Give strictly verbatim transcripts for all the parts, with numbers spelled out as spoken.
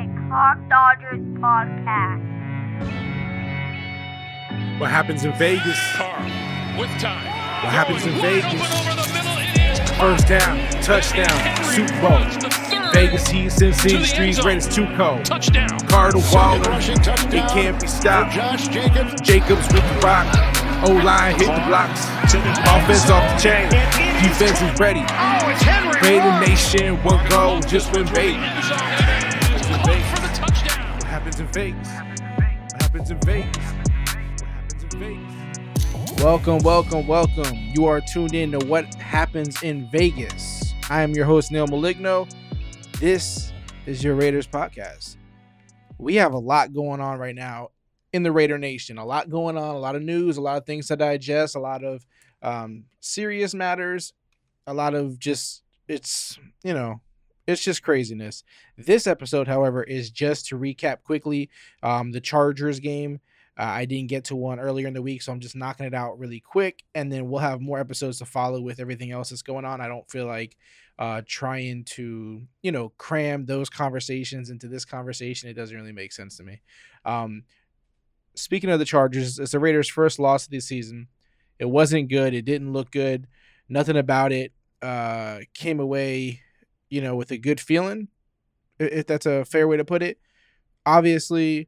Hawk Dodgers podcast. What happens in Vegas? Carr with time. What happens in Vegas? Middle, First down, touchdown, Super Bowl. Vegas Heat, Sin City Street, greatest two cold. Touchdown. Carr to Waller, Rushing touchdown it can't be stopped. Josh Jacobs. Jacobs with the rock. O-line hit the blocks. Offense off the chain. Defense is ready. Oh, it's Henry. Raider Nation, one goal, just win Vegas. For the touchdown. What happens in Vegas? What happens in Vegas? What happens in Vegas? Welcome, welcome, welcome. You are tuned in to What Happens in Vegas. I am your host, Neil Maligno. This is your Raiders podcast. We have a lot going on right now in the Raider Nation. A lot going on, a lot of news, a lot of things to digest, a lot of um, serious matters, a lot of just, it's, you know, it's just craziness. This episode, however, is just to recap quickly um, the Chargers game. Uh, I didn't get to one earlier in the week, so I'm just knocking it out really quick, and then we'll have more episodes to follow with everything else that's going on. I don't feel like uh, trying to, you know, cram those conversations into this conversation. It doesn't really make sense to me. Um, speaking of the Chargers, it's the Raiders' first loss of the season. It wasn't good. It didn't look good. Nothing about it uh, came away, you know, with a good feeling, if that's a fair way to put it. Obviously,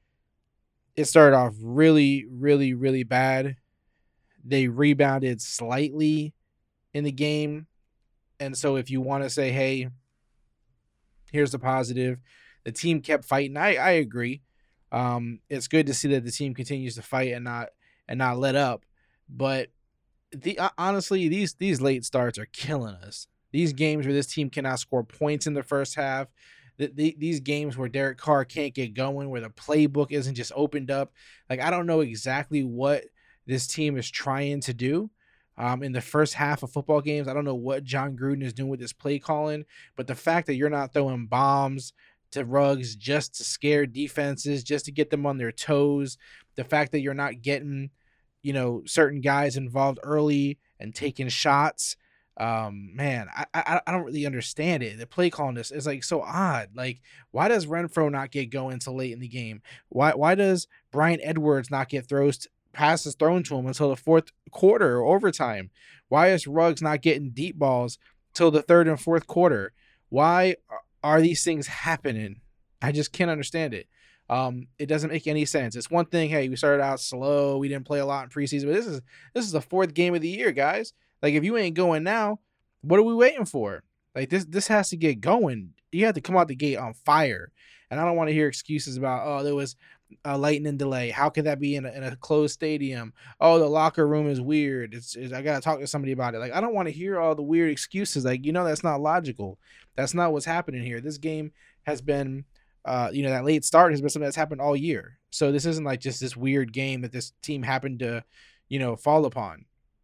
it started off really, really, really bad. They rebounded slightly in the game. And so if you want to say, hey, here's the positive, the team kept fighting. I, I agree. Um, it's good to see that the team continues to fight and not and not let up. But the uh, honestly, these these late starts are killing us. These games where this team cannot score points in the first half, the, the, these games where Derek Carr can't get going, where the playbook isn't just opened up. Like, I don't know exactly what this team is trying to do um, in the first half of football games. I don't know what John Gruden is doing with this play calling, but the fact that you're not throwing bombs to Ruggs just to scare defenses, just to get them on their toes, the fact that you're not getting, you know, certain guys involved early and taking shots. Um, man, I, I I don't really understand it. The play calling this is like so odd. Like, why does Renfro not get going so late in the game? Why why does Brian Edwards not get throws passes thrown to him until the fourth quarter or overtime? Why is Ruggs not getting deep balls till the third and fourth quarter? Why are these things happening? I just can't understand it. Um, it doesn't make any sense. It's one thing, hey, we started out slow, we didn't play a lot in preseason, but this is this is the fourth game of the year, guys. Like, if you ain't going now, what are we waiting for? Like, this this has to get going. You have to come out the gate on fire. And I don't want to hear excuses about, oh, there was a lightning delay. How could that be in a, in a closed stadium? Oh, the locker room is weird. It's, it's I got to talk to somebody about it. Like, I don't want to hear all the weird excuses. Like, you know, that's not logical. That's not what's happening here. This game has been, uh, you know, that late start has been something that's happened all year. So this isn't like just this weird game that this team happened to, you know, fall upon.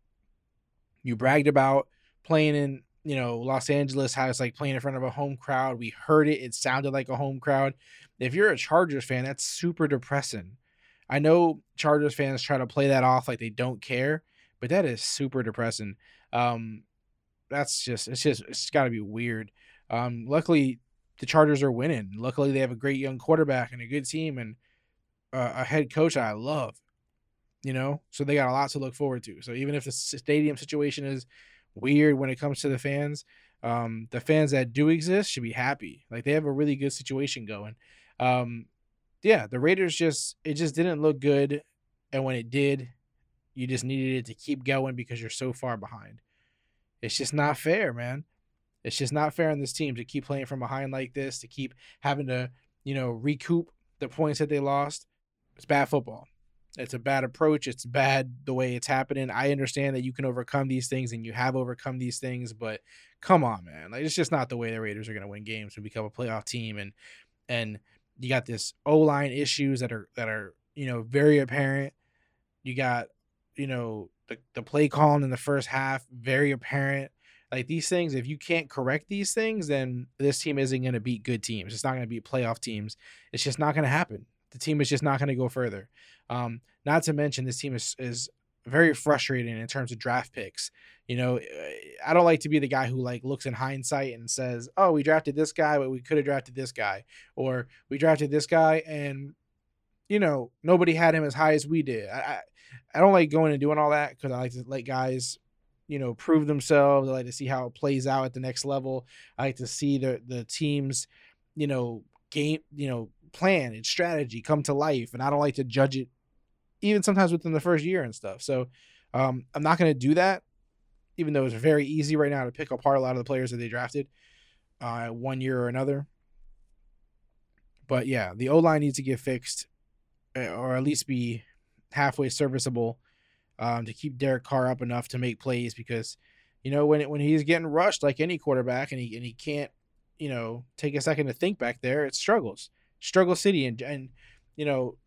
You bragged about playing in, you know, Los Angeles, how it's like playing in front of a home crowd. We heard it. It sounded like a home crowd. If you're a Chargers fan, that's super depressing. I know Chargers fans try to play that off like they don't care, but that is super depressing. Um, that's just, it's just, it's got to be weird. Um, luckily, the Chargers are winning. Luckily, they have a great young quarterback and a good team and uh, a head coach I love. You know, so they got a lot to look forward to. So even if the stadium situation is weird when it comes to the fans, um, the fans that do exist should be happy. Like, they have a really good situation going. Um, yeah, the Raiders just, it just didn't look good. And when it did, you just needed it to keep going because you're so far behind. It's just not fair, man. It's just not fair on this team to keep playing from behind like this, to keep having to, you know, recoup the points that they lost. It's bad football. It's a bad approach. It's bad the way it's happening. I understand that you can overcome these things and you have overcome these things, but come on, man. Like, it's just not the way the Raiders are going to win games and become a playoff team. And, and you got this O-line issues that are, that are, you know, very apparent. You got, you know, the, the play calling in the first half, very apparent. Like, these things, if you can't correct these things, then this team isn't going to beat good teams. It's not going to beat playoff teams. It's just not going to happen. The team is just not going to go further. Um, not to mention, this team is, is very frustrating in terms of draft picks. You know, I don't like to be the guy who like looks in hindsight and says, "Oh, we drafted this guy, but we could have drafted this guy," or "We drafted this guy and you know nobody had him as high as we did." I I, I don't like going and doing all that because I like to let guys, you know, prove themselves. I like to see how it plays out at the next level. I like to see the the teams, you know, game, you know, plan and strategy come to life, and I don't like to judge it even sometimes within the first year and stuff. So um, I'm not going to do that, even though it's very easy right now to pick apart a lot of the players that they drafted uh, one year or another. But yeah, the O-line needs to get fixed or at least be halfway serviceable um, to keep Derek Carr up enough to make plays because, you know, when it, when he's getting rushed like any quarterback and he and he can't, you know, take a second to think back there, it struggles. Struggle City and, and you know,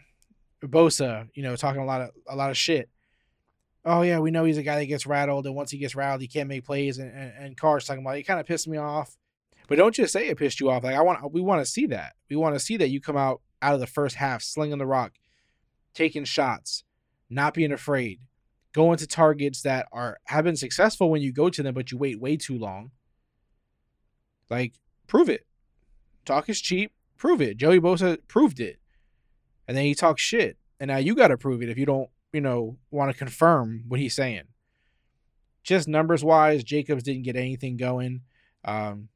Bosa, you know, talking a lot of a lot of shit. Oh yeah, we know he's a guy that gets rattled, and once he gets rattled, he can't make plays. And and, and Carr's talking about it kind of pissed me off, but don't just say it pissed you off. Like I want, we want to see that. We want to see that you come out out of the first half slinging the rock, taking shots, not being afraid, going to targets that are have been successful when you go to them, but you wait way too long. Like prove it. Talk is cheap. Prove it. Joey Bosa proved it. And then he talks shit. And now you got to prove it if you don't, you know, want to confirm what he's saying. Just numbers wise, Jacobs didn't get anything going. Um,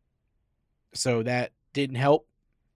so that didn't help.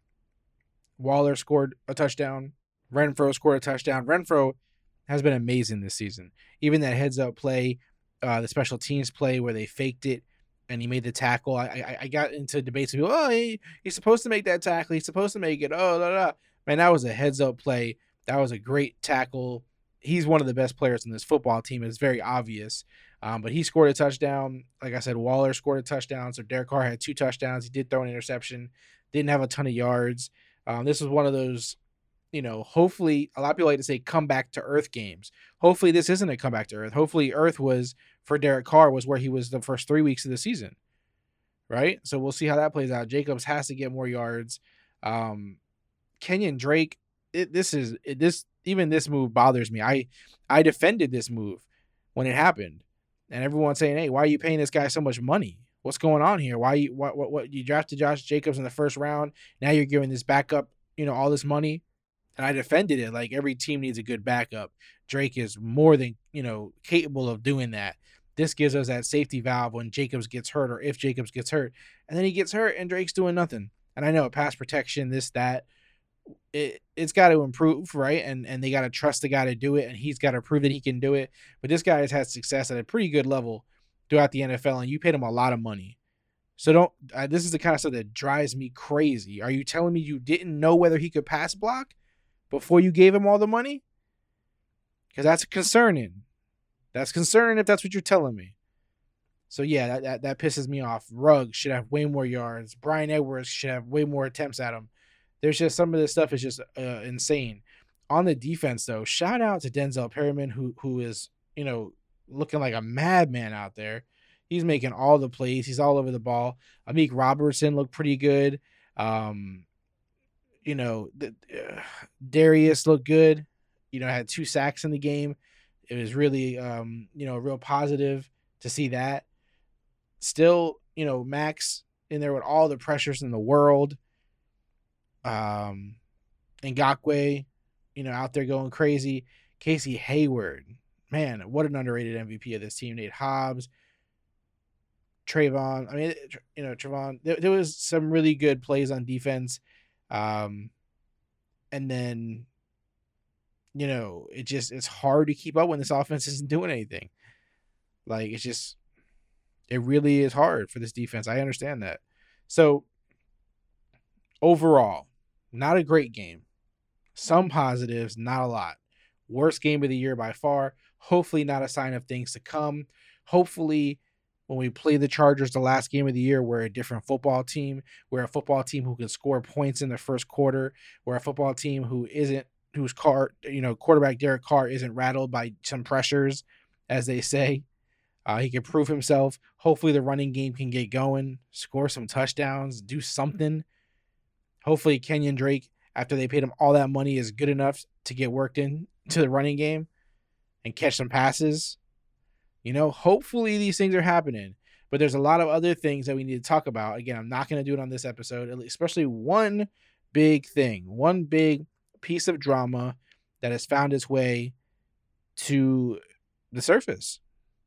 Waller scored a touchdown. Renfro scored a touchdown. Renfro has been amazing this season. Even that heads up play, uh, the special teams play where they faked it and he made the tackle. I I, I got into debates with people. Oh, he, he's supposed to make that tackle. He's supposed to make it. Oh, da, da. Man, that was a heads-up play. That was a great tackle. He's one of the best players in this football team. It's very obvious. Um, but he scored a touchdown. Like I said, Waller scored a touchdown. So Derek Carr had two touchdowns. He did throw an interception. Didn't have a ton of yards. Um, this was one of those, you know, hopefully, a lot of people like to say come back to earth games. Hopefully this isn't a comeback to earth. Hopefully earth was, for Derek Carr, was where he was the first three weeks of the season. Right? So we'll see how that plays out. Jacobs has to get more yards. Um, Kenyon Drake, it, this is it, this even this move bothers me. I I defended this move when it happened, and everyone's saying, "Hey, why are you paying this guy so much money? What's going on here? Why you what what what you drafted Josh Jacobs in the first round? Now you're giving this backup, you know, all this money?" And I defended it like every team needs a good backup. Drake is more than, you know, capable of doing that. This gives us that safety valve when Jacobs gets hurt or if Jacobs gets hurt, and then he gets hurt and Drake's doing nothing. And I know pass protection, this that. It, it's got to improve, right? And and they got to trust the guy to do it, and he's got to prove that he can do it. But this guy has had success at a pretty good level throughout the N F L, and you paid him a lot of money. So don't. Uh, this is the kind of stuff that drives me crazy. Are you telling me you didn't know whether he could pass block before you gave him all the money? Because that's concerning. That's concerning if that's what you're telling me. So yeah, that, that that pisses me off. Ruggs should have way more yards. Bryan Edwards should have way more attempts at him. There's just some of this stuff is just uh, insane. On the defense, though, shout out to Denzel Perryman, who who is, you know, looking like a madman out there. He's making all the plays. He's all over the ball. Amik Robertson looked pretty good. Um, you know, the, uh, Darius looked good. You know, had two sacks in the game. It was really, um, you know, real positive to see that. Still, you know, Max in there with all the pressures in the world. Um, Ngakoue, you know, out there going crazy. Casey Hayward, man, what an underrated M V P of this team. Nate Hobbs, Trayvon. I mean, you know, Trayvon. There, there was some really good plays on defense, um, and then, you know, it just it's hard to keep up when this offense isn't doing anything. Like it's just, it really is hard for this defense. I understand that. So overall, not a great game. Some positives, not a lot. Worst game of the year by far. Hopefully not a sign of things to come. Hopefully when we play the Chargers the last game of the year, we're a different football team. We're a football team who can score points in the first quarter. We're a football team who isn't, whose car, you know, quarterback Derek Carr isn't rattled by some pressures, as they say. Uh, he can prove himself. Hopefully the running game can get going, score some touchdowns, do something. Hopefully Kenyon Drake, after they paid him all that money, is good enough to get worked in to the running game and catch some passes. You know, hopefully these things are happening. But there's a lot of other things that we need to talk about. Again, I'm not going to do it on this episode, especially one big thing, one big piece of drama that has found its way to the surface,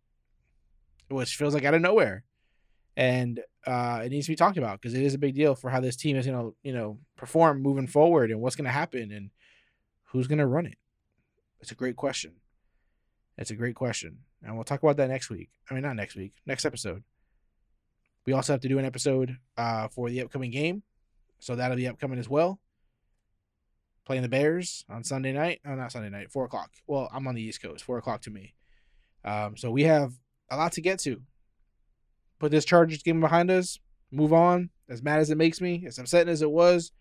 which feels like out of nowhere. And uh, it needs to be talked about because it is a big deal for how this team is going to, you know, perform moving forward and what's going to happen and who's going to run it. It's a great question. It's a great question. And we'll talk about that next week. I mean, not next week, next episode. We also have to do an episode uh, for the upcoming game. So that'll be upcoming as well. Playing the Bears on Sunday night. Oh, not Sunday night, four o'clock. Well, I'm on the East Coast, four o'clock to me. Um, so we have a lot to get to. Put this Chargers game behind us. Move on. As mad as it makes me, as upsetting as it was,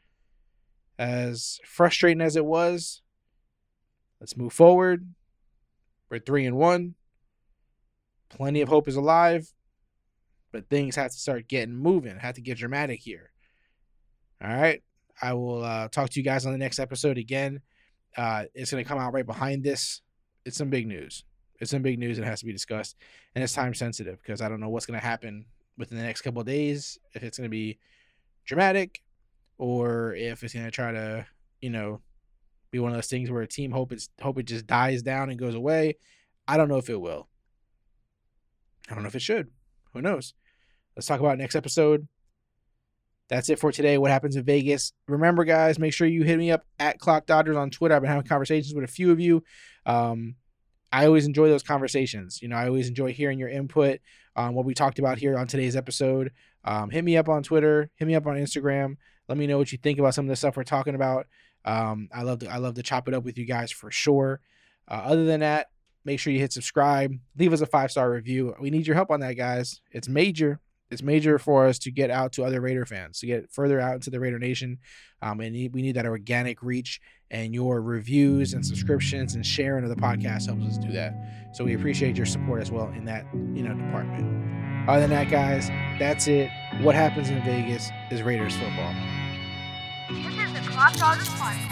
as frustrating as it was, let's move forward. We're three and one. Plenty of hope is alive, but things have to start getting moving. Have to get dramatic here. All right. I will uh, talk to you guys on the next episode again. Uh, it's going to come out right behind this. It's some big news. It's some big news that has to be discussed, and it's time sensitive because I don't know what's going to happen within the next couple of days. If it's going to be dramatic, or if it's going to try to, you know, be one of those things where a team hope it's hope it just dies down and goes away. I don't know if it will. I don't know if it should. Who knows? Let's talk about it next episode. That's it for today. What happens in Vegas? Remember, guys, make sure you hit me up at Clock Dodgers on Twitter. I've been having conversations with a few of you. Um, I always enjoy those conversations. You know, I always enjoy hearing your input on what we talked about here on today's episode. Um, hit me up on Twitter. Hit me up on Instagram. Let me know what you think about some of the stuff we're talking about. Um, I love to I love to chop it up with you guys for sure. Uh, other than that, make sure you hit subscribe. Leave us a five-star review. We need your help on that, guys. It's major. It's major for us to get out to other Raider fans, to get further out into the Raider Nation. Um, and we need that organic reach, and your reviews and subscriptions and sharing of the podcast helps us do that. So we appreciate your support as well in that, you know, department. Other than that, guys, that's it. What happens in Vegas is Raiders football. This is the Clock Dodgers Podcast.